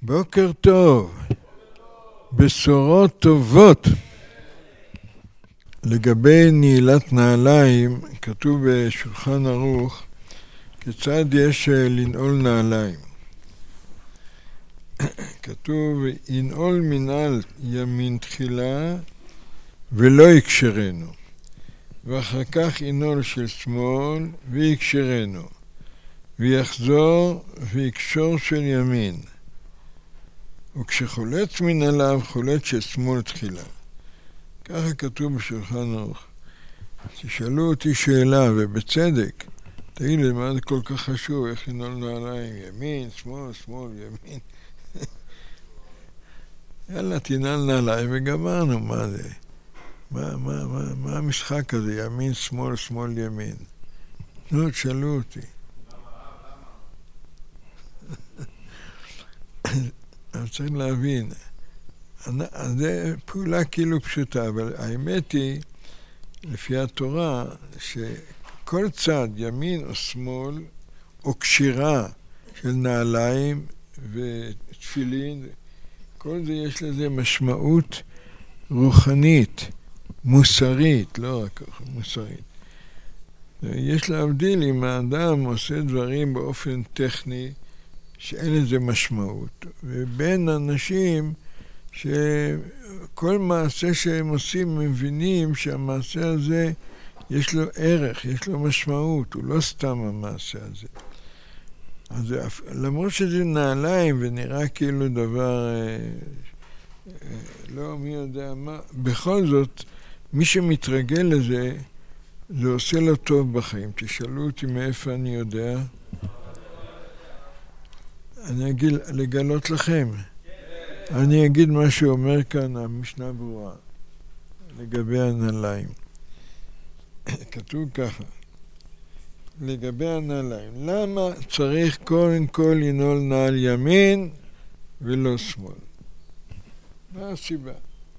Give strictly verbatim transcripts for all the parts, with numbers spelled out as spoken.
בוקר טוב, בשורות טובות. לגבי נעילת נעליים, כתוב בשולחן ערוך, כיצד יש לנעול נעליים. כתוב, ינעול מנעל ימין תחילה ולא יקשרנו, ואחר כך ינעול של שמאל ויקשרנו, ויחזור ויקשור של ימין. וכשחולץ מנעליו חולץ של שמאל תחילה. ככה כתוב בשולחן ערוך. תשאלו אותי שאלה, ובצדק, תגיד לי, מה זה כל כך חשוב? איך לנעול נעליים? ימין, שמאל, שמאל, ימין. יאללה, תנעל נעליים וגמרנו, מה זה? מה, מה, מה, מה המשחק הזה? ימין, שמאל, שמאל, ימין. נו, תשאלו אותי. אני צריך להבין, זו פעולה כאילו פשוטה, אבל האמת היא, לפי התורה, שכל צד, ימין או שמאל, או קשירה של נעליים ותפילין, כל זה יש לזה משמעות רוחנית, מוסרית, לא רק מוסרית. יש להבדיל אם האדם עושה דברים באופן טכני, שאין לזה משמעות, ובין אנשים שכל מעשה שהם עושים מבינים שהמעשה הזה יש לו ערך, יש לו משמעות, הוא לא סתם המעשה הזה. אז למרות שזה נעליים ונראה כאילו דבר, לא מי יודע מה, בכל זאת מי שמתרגל לזה, זה עושה לו טוב בחיים. תשאלו אותי מאיפה אני יודע. אני אגיד לגלות לכם. אני אגיד מה שאומר כאן המשנה ברורה לגבי הנעליים. כתוב ככה, לגבי הנעליים, למה צריך קודם כל לנעול נעל ימין ולא שמאל? מה הסיבה?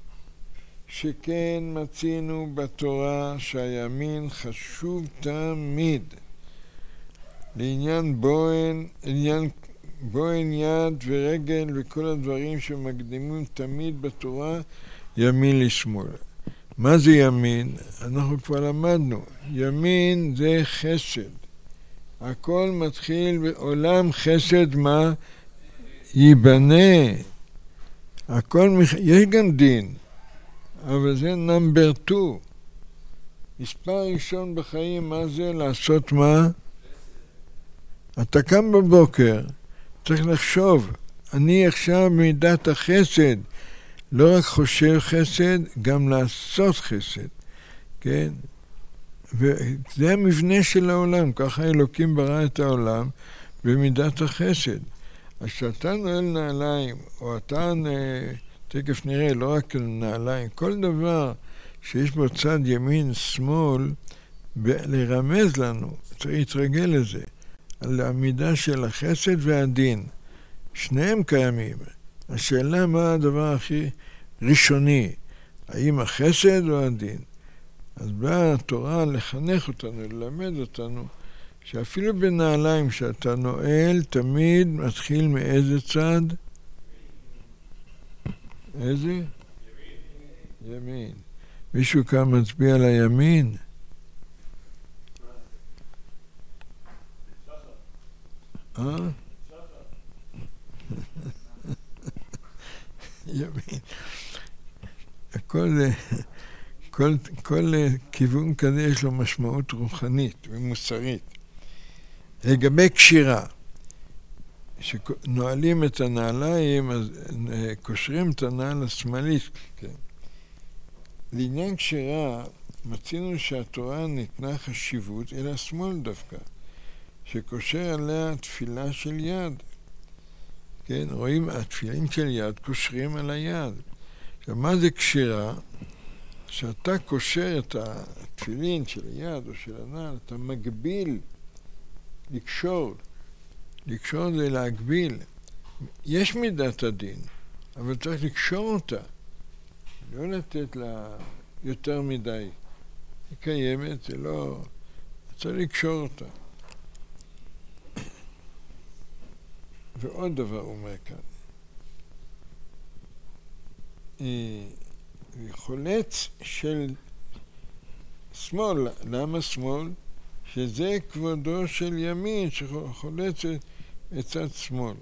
שכן מצינו בתורה שהימין חשוב תמיד לעניין בוהן, עניין בוהן יד ורגל וכל הדברים שמקדימים תמיד בתורה ימין לשמאל. מה זה ימין? אנחנו כבר למדנו. ימין זה חסד. הכל מתחיל בעולם חסד מה? ייבנה. הכל מח... יש גם דין, אבל זה נאמבר שתיים. מספר ראשון בחיים, מה זה? לעשות מה? אתה קם בבוקר, צריך לחשוב, אני עכשיו מידת החסד, לא רק חושב חסד, גם לעשות חסד, כן? וזה המבנה של העולם, ככה אלוקים ברא את העולם במידת החסד. אז כשאתה נועל נעליים, או אתה, תכף נראה, לא רק נעליים, כל דבר שיש בו צד ימין, שמאל, לרמז לנו, צריך להתרגל לזה. על העמידה של החסד והדין. שניהם קיימים. השאלה מה הדבר הכי ראשוני, האם החסד או הדין? אז באה התורה לחנך אותנו, ללמד אותנו, שאפילו בנעליים שאתה נועל, תמיד מתחיל מאיזה צד? איזה? ימין. ימין. מישהו כאן מצביע על הימין? אה? ימין. כל, כל, כל כיוון כזה יש לו משמעות רוחנית ומוסרית. לגבי קשירה, שנועלים את הנעליים, אז קושרים את הנעל השמאלית. כן. לעניין קשירה, מצינו שהתורה ניתנה חשיבות אל השמאל דווקא. שקושר עליה תפילה של יד. כן, רואים, התפילין של יד קושרים על היד. עכשיו, מה זה קשירה? כשאתה קושר את התפילין של היד או של הנעל, אתה מגביל, לקשור. לקשור זה להגביל. יש מידת הדין, אבל צריך לקשור אותה. לא לתת לה יותר מדי. היא קיימת, זה לא... צריך לקשור אותה. ועוד דבר אומר כאן, חולץ של שמאל. למה שמאל? שזה כבודו של ימין שחולץ את צד שמאל.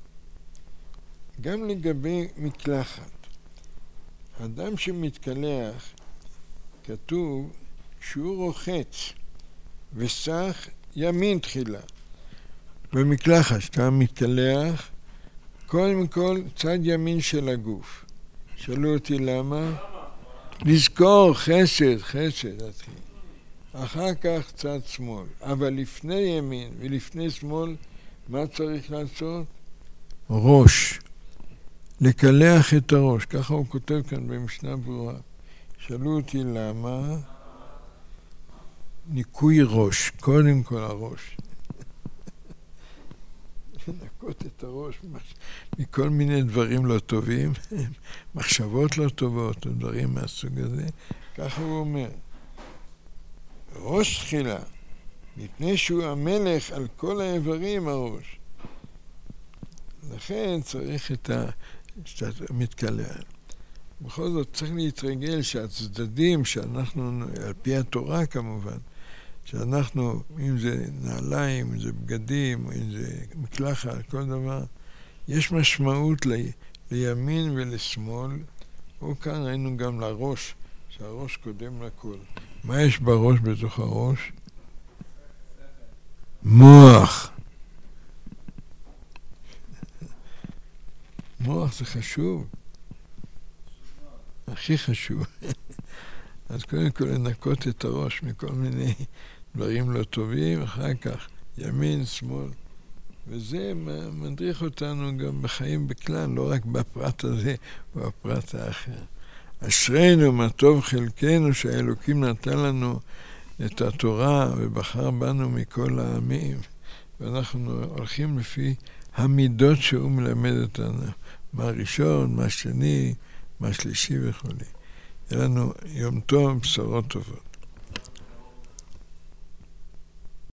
גם לגבי מקלחת. אדם שמתקלח, כתוב שהוא רוחץ וסח ימין תחילה. במקלחת שאתה מתקלח, קודם כל צד ימין של הגוף. שאלו אותי למה? לזכור חסד, חסד התחיל. אחר כך צד שמאל. אבל לפני ימין ולפני שמאל, מה צריך לעשות? ראש. לקלח את הראש. ככה הוא כותב כאן במשנה ברורה. שאלו אותי למה? ניקוי ראש. קודם כל הראש. לנקות את הראש מכל מיני דברים לא טובים, מחשבות לא טובות, דברים מהסוג הזה. ככה הוא אומר. ראש תחילה, מפני שהוא המלך על כל האיברים הראש. לכן צריך את המתקלח. בכל זאת צריך להתרגל שהצדדים שאנחנו, על פי התורה כמובן, שאנחנו, אם זה נעליים, אם זה בגדים, אם זה מקלחת, כל דבר, יש משמעות לי, לימין ולשמאל, או כאן ראינו גם לראש, שהראש קודם לכל. מה יש בראש בתוך הראש? מוח. מוח זה חשוב. הכי חשוב. אז קודם כל לנקות את הראש מכל מיני דברים לא טובים, אחר כך ימין, שמאל. וזה מדריך אותנו גם בחיים בכלל, לא רק בפרט הזה או בפרט האחר. אשרינו מה טוב חלקנו שהאלוקים נתן לנו את התורה ובחר בנו מכל העמים. ואנחנו הולכים לפי המידות שהוא מלמד אותנו. מה ראשון, מה שני, מה שלישי וכו'. יהיה לנו יום טוב, בשורות טובות.